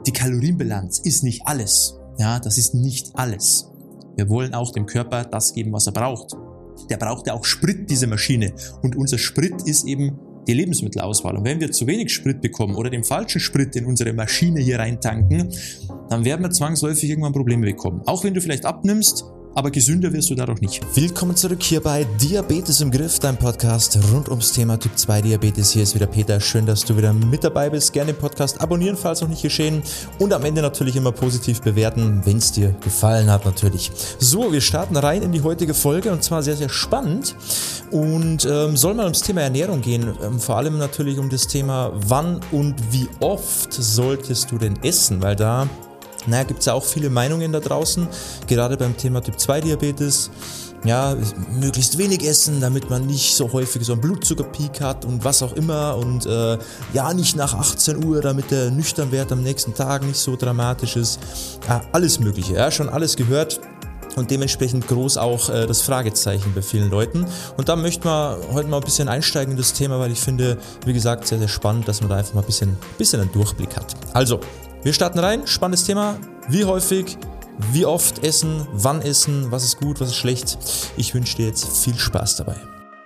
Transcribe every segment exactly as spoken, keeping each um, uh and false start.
die Kalorienbilanz ist nicht alles. Ja, das ist nicht alles. Wir wollen auch dem Körper das geben, was er braucht. Der braucht ja auch Sprit, diese Maschine. Und unser Sprit ist eben die Lebensmittelauswahl. Und wenn wir zu wenig Sprit bekommen oder den falschen Sprit in unsere Maschine hier reintanken, dann werden wir zwangsläufig irgendwann Probleme bekommen. Auch wenn du vielleicht abnimmst, aber gesünder wirst du dadurch nicht. Willkommen zurück hier bei Diabetes im Griff, dein Podcast rund ums Thema Typ zwei Diabetes. Hier ist wieder Peter. Schön, dass du wieder mit dabei bist. Gerne den Podcast abonnieren, falls noch nicht geschehen. Und am Ende natürlich immer positiv bewerten, wenn es dir gefallen hat natürlich. So, wir starten rein in die heutige Folge und zwar sehr, sehr spannend. Und ähm, soll mal ums Thema Ernährung gehen. Ähm, vor allem natürlich um das Thema, wann und wie oft solltest du denn essen, weil da Naja, gibt es ja auch viele Meinungen da draußen, gerade beim Thema Typ zwei Diabetes. Ja, möglichst wenig essen, damit man nicht so häufig so einen Blutzuckerpeak hat und was auch immer. Und äh, ja, nicht nach achtzehn Uhr, damit der Nüchternwert am nächsten Tag nicht so dramatisch ist. Ja, alles Mögliche, ja, schon alles gehört. Und dementsprechend groß auch äh, das Fragezeichen bei vielen Leuten. Und da möchten wir heute mal ein bisschen einsteigen in das Thema, weil ich finde, wie gesagt, sehr, sehr spannend, dass man da einfach mal ein bisschen, bisschen einen Durchblick hat. Also, wir starten rein, spannendes Thema. Wie häufig, wie oft essen, wann essen, was ist gut, was ist schlecht. Ich wünsche dir jetzt viel Spaß dabei.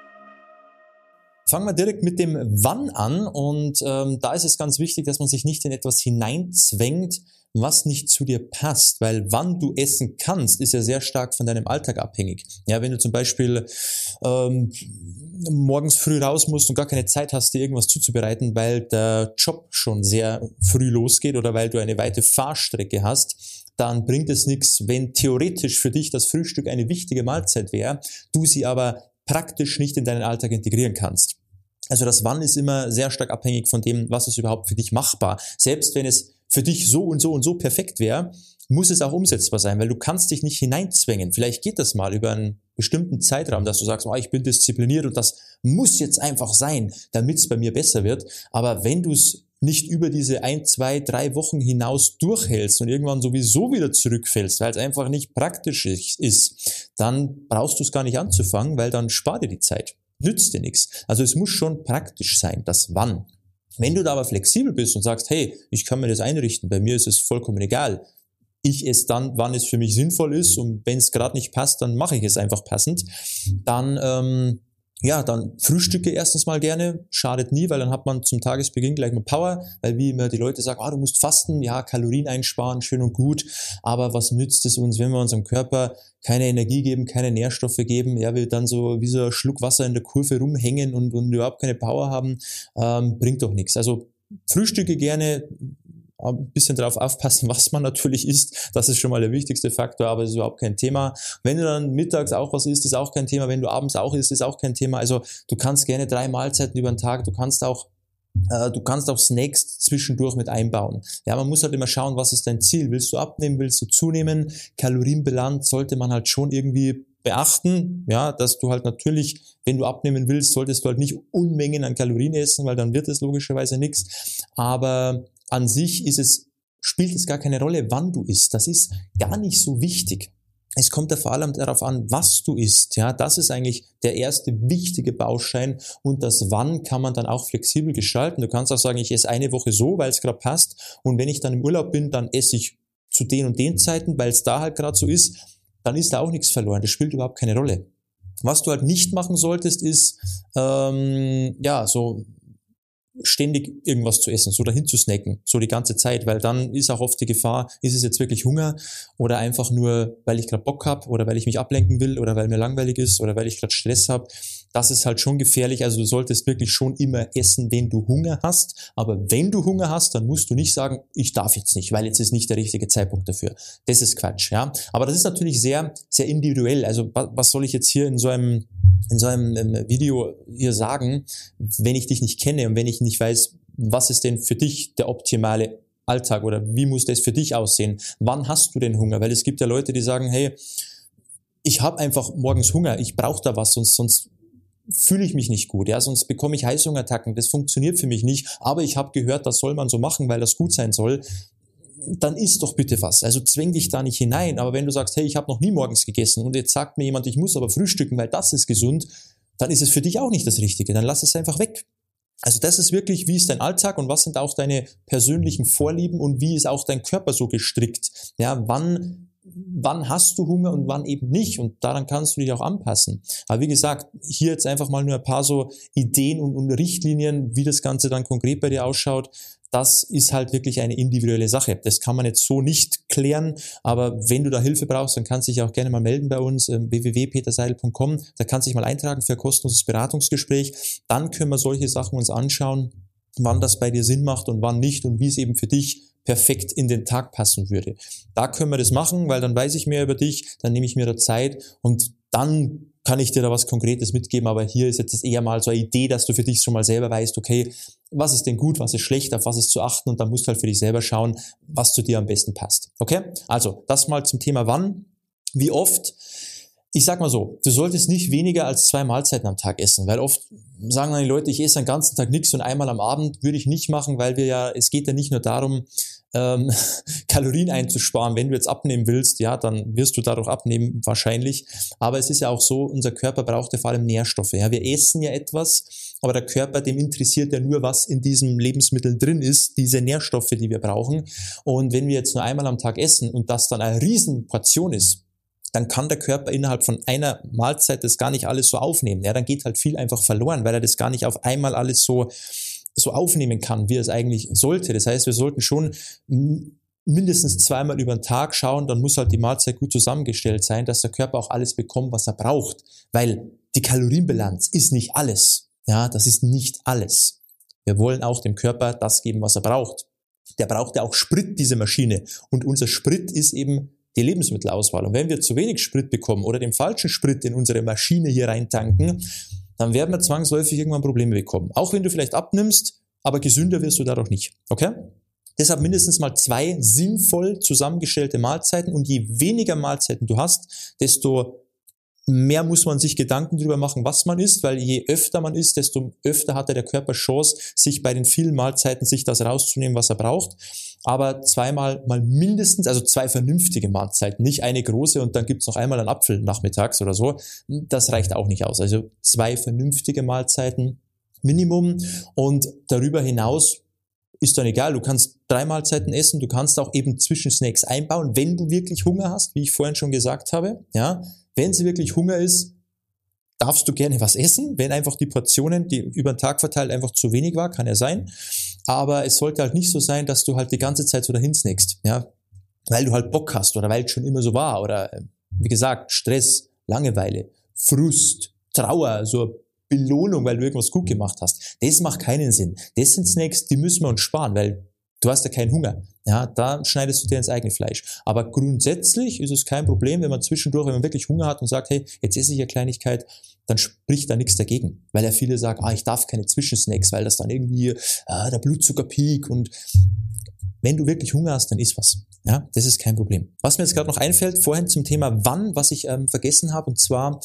Fangen wir direkt mit dem Wann an und ähm, da ist es ganz wichtig, dass man sich nicht in etwas hineinzwängt, was nicht zu dir passt, weil wann du essen kannst, ist ja sehr stark von deinem Alltag abhängig. Ja, wenn du zum Beispiel ähm, morgens früh raus musst und gar keine Zeit hast, dir irgendwas zuzubereiten, weil der Job schon sehr früh losgeht oder weil du eine weite Fahrstrecke hast, dann bringt es nichts, wenn theoretisch für dich das Frühstück eine wichtige Mahlzeit wäre, du sie aber praktisch nicht in deinen Alltag integrieren kannst. Also das Wann ist immer sehr stark abhängig von dem, was ist überhaupt für dich machbar. Selbst wenn es für dich so und so und so perfekt wäre, muss es auch umsetzbar sein, weil du kannst dich nicht hineinzwängen. Vielleicht geht das mal über einen bestimmten Zeitraum, dass du sagst, oh, ich bin diszipliniert und das muss jetzt einfach sein, damit es bei mir besser wird. Aber wenn du es nicht über diese ein, zwei, drei Wochen hinaus durchhältst und irgendwann sowieso wieder zurückfällst, weil es einfach nicht praktisch ist, dann brauchst du es gar nicht anzufangen, weil dann spart dir die Zeit. Nützt dir nichts. Also es muss schon praktisch sein, das Wann. Wenn du da aber flexibel bist und sagst, hey, ich kann mir das einrichten, bei mir ist es vollkommen egal. Ich esse dann, wann es für mich sinnvoll ist und wenn es gerade nicht passt, dann mache ich es einfach passend. Dann ähm, Ja, dann frühstücke erstens mal gerne, schadet nie, weil dann hat man zum Tagesbeginn gleich mal Power, weil wie immer die Leute sagen, ah, du musst fasten, ja, Kalorien einsparen, schön und gut, aber was nützt es uns, wenn wir unserem Körper keine Energie geben, keine Nährstoffe geben, ja, wir dann so wie so ein Schluck Wasser in der Kurve rumhängen und, und überhaupt keine Power haben, ähm, bringt doch nichts. Also frühstücke gerne, ein bisschen darauf aufpassen, was man natürlich isst. Das ist schon mal der wichtigste Faktor, aber das ist überhaupt kein Thema. Wenn du dann mittags auch was isst, ist auch kein Thema. Wenn du abends auch isst, ist auch kein Thema. Also du kannst gerne drei Mahlzeiten über den Tag, du kannst auch äh, du kannst auch Snacks zwischendurch mit einbauen. Ja, man muss halt immer schauen, was ist dein Ziel? Willst du abnehmen? Willst du zunehmen? Kalorienbilanz sollte man halt schon irgendwie beachten, ja, dass du halt natürlich, wenn du abnehmen willst, solltest du halt nicht Unmengen an Kalorien essen, weil dann wird es logischerweise nichts. Aber an sich ist es, spielt es gar keine Rolle, wann du isst. Das ist gar nicht so wichtig. Es kommt ja vor allem darauf an, was du isst. Ja, das ist eigentlich der erste wichtige Baustein und das Wann kann man dann auch flexibel gestalten. Du kannst auch sagen, ich esse eine Woche so, weil es gerade passt und wenn ich dann im Urlaub bin, dann esse ich zu den und den Zeiten, weil es da halt gerade so ist, dann ist da auch nichts verloren. Das spielt überhaupt keine Rolle. Was du halt nicht machen solltest, ist ähm, ja so ständig irgendwas zu essen, so dahin zu snacken, so die ganze Zeit, weil dann ist auch oft die Gefahr, ist es jetzt wirklich Hunger oder einfach nur, weil ich gerade Bock habe oder weil ich mich ablenken will oder weil mir langweilig ist oder weil ich gerade Stress habe. Das ist halt schon gefährlich, also du solltest wirklich schon immer essen, wenn du Hunger hast, aber wenn du Hunger hast, dann musst du nicht sagen, ich darf jetzt nicht, weil jetzt ist nicht der richtige Zeitpunkt dafür. Das ist Quatsch, ja. Aber das ist natürlich sehr, sehr individuell, also was soll ich jetzt hier in so einem in so einem Video hier sagen, wenn ich dich nicht kenne und wenn ich nicht weiß, was ist denn für dich der optimale Alltag oder wie muss das für dich aussehen? Wann hast du denn Hunger? Weil es gibt ja Leute, die sagen, hey, ich habe einfach morgens Hunger, ich brauche da was, sonst, sonst fühle ich mich nicht gut, ja, sonst bekomme ich Heißhungerattacken, das funktioniert für mich nicht, aber ich habe gehört, das soll man so machen, weil das gut sein soll. Dann isst doch bitte was. Also zwäng dich da nicht hinein. Aber wenn du sagst, hey, ich habe noch nie morgens gegessen und jetzt sagt mir jemand, ich muss aber frühstücken, weil das ist gesund, dann ist es für dich auch nicht das Richtige. Dann lass es einfach weg. Also das ist wirklich, wie ist dein Alltag und was sind auch deine persönlichen Vorlieben und wie ist auch dein Körper so gestrickt? Ja, wann, wann hast du Hunger und wann eben nicht? Und daran kannst du dich auch anpassen. Aber wie gesagt, hier jetzt einfach mal nur ein paar so Ideen und, und Richtlinien, wie das Ganze dann konkret bei dir ausschaut. Das ist halt wirklich eine individuelle Sache. Das kann man jetzt so nicht klären, aber wenn du da Hilfe brauchst, dann kannst du dich auch gerne mal melden bei uns, w w w punkt peter seidel punkt com. Da kannst du dich mal eintragen für ein kostenloses Beratungsgespräch. Dann können wir solche Sachen uns anschauen, wann das bei dir Sinn macht und wann nicht und wie es eben für dich perfekt in den Tag passen würde. Da können wir das machen, weil dann weiß ich mehr über dich, dann nehme ich mir da Zeit und dann kann ich dir da was Konkretes mitgeben, aber hier ist jetzt eher mal so eine Idee, dass du für dich schon mal selber weißt, okay, was ist denn gut, was ist schlecht, auf was ist zu achten und dann musst du halt für dich selber schauen, was zu dir am besten passt. Okay? Also, das mal zum Thema wann, wie oft. Ich sag mal so, du solltest nicht weniger als zwei Mahlzeiten am Tag essen, weil oft sagen dann die Leute, ich esse den ganzen Tag nichts und einmal am Abend würde ich nicht machen, weil wir ja, es geht ja nicht nur darum, ähm, Kalorien einzusparen. Wenn du jetzt abnehmen willst, ja, dann wirst du dadurch abnehmen, wahrscheinlich. Aber es ist ja auch so, unser Körper braucht ja vor allem Nährstoffe. Ja, wir essen ja etwas, aber der Körper, dem interessiert ja nur, was in diesem Lebensmittel drin ist, diese Nährstoffe, die wir brauchen. Und wenn wir jetzt nur einmal am Tag essen und das dann eine Riesenportion ist, dann kann der Körper innerhalb von einer Mahlzeit das gar nicht alles so aufnehmen. Ja, dann geht halt viel einfach verloren, weil er das gar nicht auf einmal alles so, so aufnehmen kann, wie er es eigentlich sollte. Das heißt, wir sollten schon mindestens zweimal über den Tag schauen, dann muss halt die Mahlzeit gut zusammengestellt sein, dass der Körper auch alles bekommt, was er braucht. Weil die Kalorienbilanz ist nicht alles. Ja, das ist nicht alles. Wir wollen auch dem Körper das geben, was er braucht. Der braucht ja auch Sprit, diese Maschine. Und unser Sprit ist eben die Lebensmittelauswahl. Und wenn wir zu wenig Sprit bekommen oder den falschen Sprit in unsere Maschine hier reintanken, dann werden wir zwangsläufig irgendwann Probleme bekommen. Auch wenn du vielleicht abnimmst, aber gesünder wirst du dadurch nicht. Okay? Deshalb mindestens mal zwei sinnvoll zusammengestellte Mahlzeiten und je weniger Mahlzeiten du hast, desto mehr muss man sich Gedanken darüber machen, was man isst, weil je öfter man isst, desto öfter hat der Körper Chance, sich bei den vielen Mahlzeiten sich das rauszunehmen, was er braucht. Aber zweimal mal mindestens, also zwei vernünftige Mahlzeiten, nicht eine große und dann gibt's noch einmal einen Apfel nachmittags oder so. Das reicht auch nicht aus. Also zwei vernünftige Mahlzeiten Minimum und darüber hinaus ist dann egal, du kannst drei Mahlzeiten essen, du kannst auch eben Zwischensnacks einbauen, wenn du wirklich Hunger hast, wie ich vorhin schon gesagt habe, ja. Wenn es wirklich Hunger ist, darfst du gerne was essen, wenn einfach die Portionen, die über den Tag verteilt einfach zu wenig war, kann ja sein. Aber es sollte halt nicht so sein, dass du halt die ganze Zeit so dahin snackst, ja, weil du halt Bock hast oder weil es schon immer so war oder wie gesagt, Stress, Langeweile, Frust, Trauer, so Belohnung, weil du irgendwas gut gemacht hast. Das macht keinen Sinn. Das sind Snacks, die müssen wir uns sparen, weil du hast ja keinen Hunger. Ja, da schneidest du dir ins eigene Fleisch. Aber grundsätzlich ist es kein Problem, wenn man zwischendurch, wenn man wirklich Hunger hat und sagt, hey, jetzt esse ich eine Kleinigkeit, dann spricht da nichts dagegen. Weil ja viele sagen, ah, ich darf keine Zwischensnacks, weil das dann irgendwie ah, der Blutzuckerpeak und wenn du wirklich Hunger hast, dann iss was. Ja, das ist kein Problem. Was mir jetzt gerade noch einfällt, vorhin zum Thema wann, was ich ähm, vergessen habe, und zwar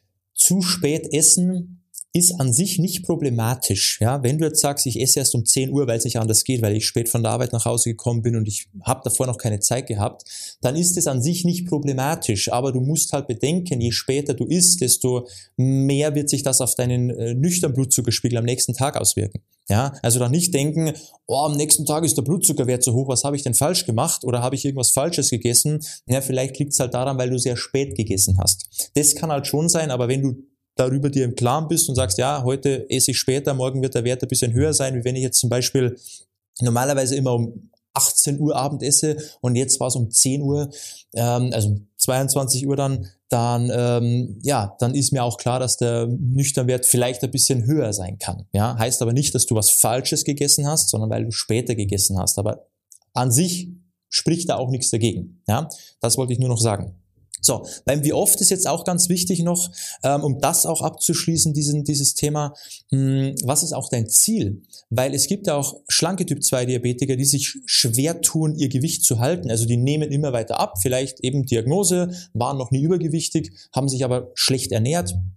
zu spät essen ist an sich nicht problematisch. Ja, wenn du jetzt sagst, ich esse erst um zehn Uhr, weil es nicht anders geht, weil ich spät von der Arbeit nach Hause gekommen bin und ich habe davor noch keine Zeit gehabt, dann ist es an sich nicht problematisch. Aber du musst halt bedenken, je später du isst, desto mehr wird sich das auf deinen äh, nüchternen Blutzuckerspiegel am nächsten Tag auswirken. Ja, also dann nicht denken, oh, am nächsten Tag ist der Blutzuckerwert so hoch, was habe ich denn falsch gemacht oder habe ich irgendwas Falsches gegessen? Ja, vielleicht liegt es halt daran, weil du sehr spät gegessen hast. Das kann halt schon sein, aber wenn du darüber dir im Klaren bist und sagst, ja, heute esse ich später, morgen wird der Wert ein bisschen höher sein, wie wenn ich jetzt zum Beispiel normalerweise immer um achtzehn Uhr Abend esse und jetzt war es um zehn Uhr, ähm, also um zweiundzwanzig Uhr dann, dann, ähm, ja, dann ist mir auch klar, dass der Nüchternwert vielleicht ein bisschen höher sein kann. Ja, heißt aber nicht, dass du was Falsches gegessen hast, sondern weil du später gegessen hast. Aber an sich spricht da auch nichts dagegen. Ja, das wollte ich nur noch sagen. So, beim wie oft ist jetzt auch ganz wichtig noch, ähm, um das auch abzuschließen, diesen, dieses Thema, mh, was ist auch dein Ziel? Weil es gibt ja auch schlanke Typ zwei Diabetiker, die sich schwer tun, ihr Gewicht zu halten. Also die nehmen immer weiter ab, vielleicht eben Diagnose, waren noch nie übergewichtig, haben sich aber schlecht ernährt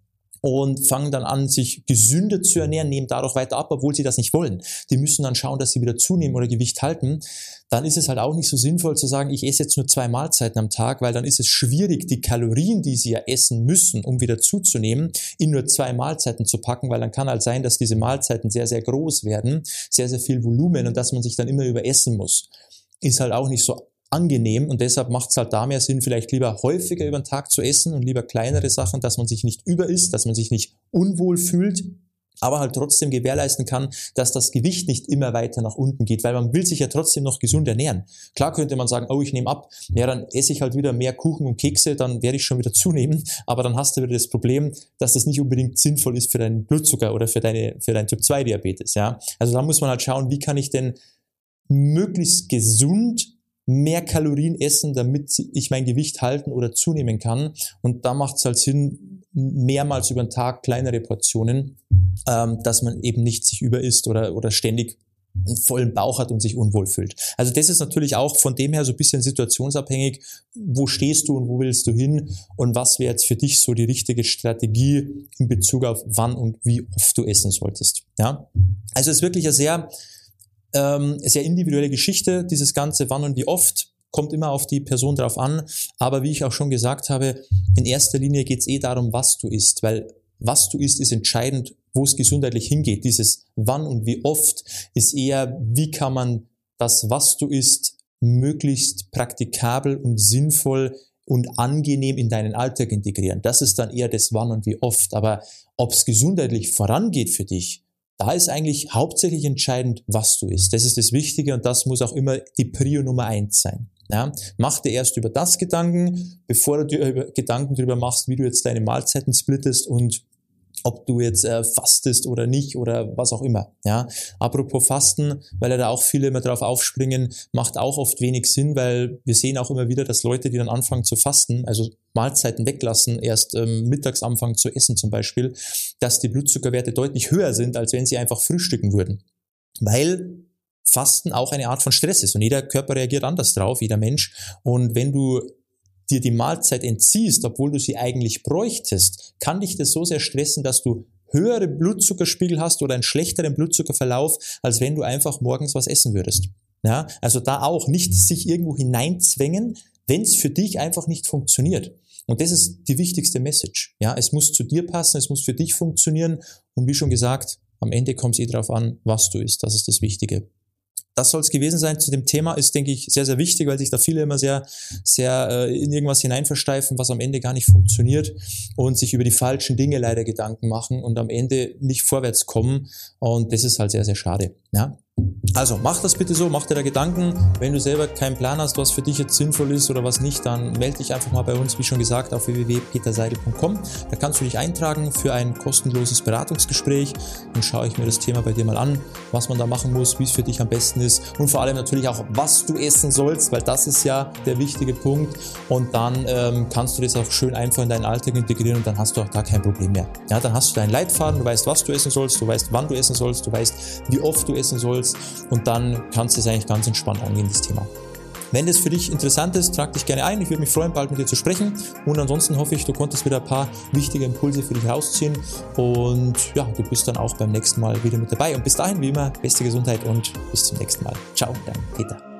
und fangen dann an, sich gesünder zu ernähren, nehmen dadurch weiter ab, obwohl sie das nicht wollen. Die müssen dann schauen, dass sie wieder zunehmen oder Gewicht halten. Dann ist es halt auch nicht so sinnvoll zu sagen, ich esse jetzt nur zwei Mahlzeiten am Tag, weil dann ist es schwierig, die Kalorien, die sie ja essen müssen, um wieder zuzunehmen, in nur zwei Mahlzeiten zu packen, weil dann kann halt sein, dass diese Mahlzeiten sehr, sehr groß werden, sehr, sehr viel Volumen und dass man sich dann immer überessen muss. Ist halt auch nicht so angenehm und deshalb macht es halt da mehr Sinn, vielleicht lieber häufiger über den Tag zu essen und lieber kleinere Sachen, dass man sich nicht überisst, dass man sich nicht unwohl fühlt, aber halt trotzdem gewährleisten kann, dass das Gewicht nicht immer weiter nach unten geht, weil man will sich ja trotzdem noch gesund ernähren. Klar könnte man sagen, oh, ich nehme ab, ja, dann esse ich halt wieder mehr Kuchen und Kekse, dann werde ich schon wieder zunehmen, aber dann hast du wieder das Problem, dass das nicht unbedingt sinnvoll ist für deinen Blutzucker oder für deine, für deinen Typ zwei Diabetes, ja. Also da muss man halt schauen, wie kann ich denn möglichst gesund mehr Kalorien essen, damit ich mein Gewicht halten oder zunehmen kann. Und da macht es halt Sinn, mehrmals über den Tag kleinere Portionen, ähm, dass man eben nicht sich überisst oder, oder ständig einen vollen Bauch hat und sich unwohl fühlt. Also das ist natürlich auch von dem her so ein bisschen situationsabhängig. Wo stehst du und wo willst du hin? Und was wäre jetzt für dich so die richtige Strategie in Bezug auf wann und wie oft du essen solltest? Ja, also es ist wirklich eine sehr Ähm, sehr individuelle Geschichte, dieses Ganze, wann und wie oft, kommt immer auf die Person drauf an, aber wie ich auch schon gesagt habe, in erster Linie geht es eh darum, was du isst, weil was du isst, ist entscheidend, wo es gesundheitlich hingeht. Dieses wann und wie oft ist eher, wie kann man das, was du isst, möglichst praktikabel und sinnvoll und angenehm in deinen Alltag integrieren. Das ist dann eher das wann und wie oft, aber ob es gesundheitlich vorangeht für dich, da ist eigentlich hauptsächlich entscheidend, was du isst. Das ist das Wichtige und das muss auch immer die Prio Nummer eins sein. Ja? Mach dir erst über das Gedanken, bevor du dir Gedanken darüber machst, wie du jetzt deine Mahlzeiten splittest und ob du jetzt äh, fastest oder nicht oder was auch immer. Ja, apropos Fasten, weil ja da auch viele immer drauf aufspringen, macht auch oft wenig Sinn, weil wir sehen auch immer wieder, dass Leute, die dann anfangen zu fasten, also Mahlzeiten weglassen, erst ähm, mittags anfangen zu essen zum Beispiel, dass die Blutzuckerwerte deutlich höher sind, als wenn sie einfach frühstücken würden. Weil Fasten auch eine Art von Stress ist und jeder Körper reagiert anders drauf, jeder Mensch. Und wenn du dir die Mahlzeit entziehst, obwohl du sie eigentlich bräuchtest, kann dich das so sehr stressen, dass du höhere Blutzuckerspiegel hast oder einen schlechteren Blutzuckerverlauf, als wenn du einfach morgens was essen würdest. Ja, also da auch nicht sich irgendwo hineinzwängen, wenn es für dich einfach nicht funktioniert. Und das ist die wichtigste Message. Ja, es muss zu dir passen, es muss für dich funktionieren und wie schon gesagt, am Ende kommt es eh drauf an, was du isst. Das ist das Wichtige. Das soll es gewesen sein zu dem Thema, ist, denke ich, sehr, sehr wichtig, weil sich da viele immer sehr, sehr äh, in irgendwas hineinversteifen, was am Ende gar nicht funktioniert und sich über die falschen Dinge leider Gedanken machen und am Ende nicht vorwärts kommen und das ist halt sehr, sehr schade. Ja? Also mach das bitte so, mach dir da Gedanken. Wenn du selber keinen Plan hast, was für dich jetzt sinnvoll ist oder was nicht, dann melde dich einfach mal bei uns, wie schon gesagt, auf w w w punkt peter seidel punkt com. Da kannst du dich eintragen für ein kostenloses Beratungsgespräch. Dann schaue ich mir das Thema bei dir mal an, was man da machen muss, wie es für dich am besten ist und vor allem natürlich auch, was du essen sollst, weil das ist ja der wichtige Punkt. Und dann ähm, kannst du das auch schön einfach in deinen Alltag integrieren und dann hast du auch da kein Problem mehr. Ja, dann hast du deinen Leitfaden, du weißt, was du essen sollst, du weißt, wann du essen sollst, du weißt, wie oft du essen sollst. Und dann kannst du es eigentlich ganz entspannt angehen, das Thema. Wenn das für dich interessant ist, trag dich gerne ein. Ich würde mich freuen, bald mit dir zu sprechen. Und ansonsten hoffe ich, du konntest wieder ein paar wichtige Impulse für dich rausziehen. Und ja, du bist dann auch beim nächsten Mal wieder mit dabei. Und bis dahin, wie immer, beste Gesundheit und bis zum nächsten Mal. Ciao, dein Peter.